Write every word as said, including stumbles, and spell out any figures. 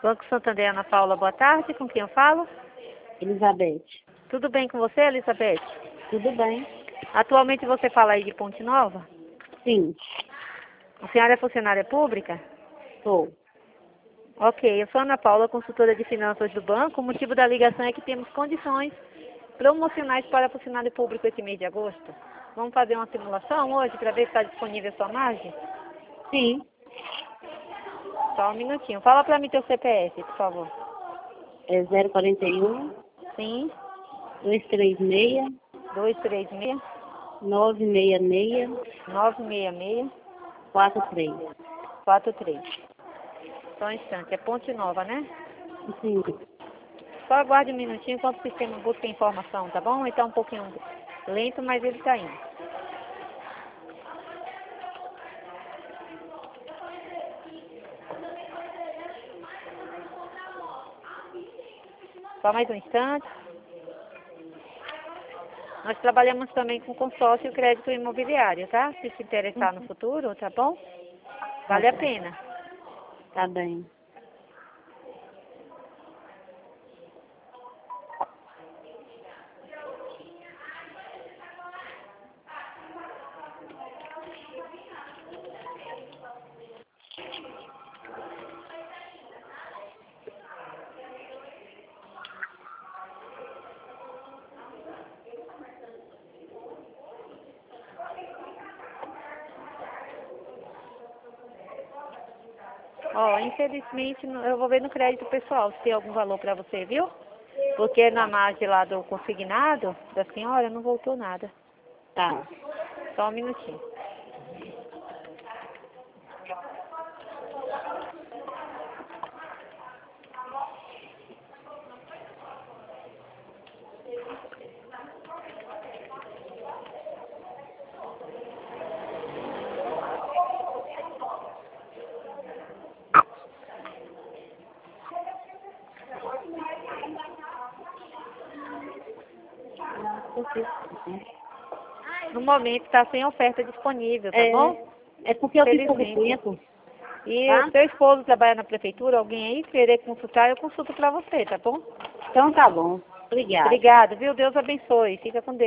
Banco Santander, Ana Paula, boa tarde. Com quem eu falo? Elizabeth. Tudo bem com você, Elizabeth? Tudo bem? Atualmente você fala aí de Ponte Nova? Sim, A senhora é funcionária pública? sou. Ok, eu sou Ana Paula, consultora de finanças do banco. O motivo da ligação é que temos condições promocionais para funcionário público esse mês de agosto. Vamos fazer uma simulação hoje para ver se está disponível a sua margem? Sim. Só um minutinho. Fala para mim teu C P F, por favor. É zero quarenta e um, Sim, dois três seis, dois três seis, nove seis seis, nove seis seis, quatro três. quatro três. Só um instante. É Ponte Nova, né? Sim. Só aguarde um minutinho enquanto o sistema busca a informação, tá bom? Então um pouquinho lento, mas ele está indo. Só mais um instante. Nós trabalhamos também com consórcio e crédito imobiliário, tá? Se se interessar no futuro, tá bom? Vale a pena. Tá bem. Ó, infelizmente, no- eu vou ver no crédito pessoal se tem algum valor para você, viu? Porque na margem lá do consignado da senhora não voltou nada. Tá. Só um minutinho. No momento está sem oferta disponível, tá É, bom? é porque eu fiz pouco Felizmente. tempo, E tá? o seu esposo trabalha na prefeitura, alguém aí querer consultar, eu consulto para você, tá bom? Então tá bom. Obrigada. Obrigada, viu? Deus abençoe. Fica com Deus.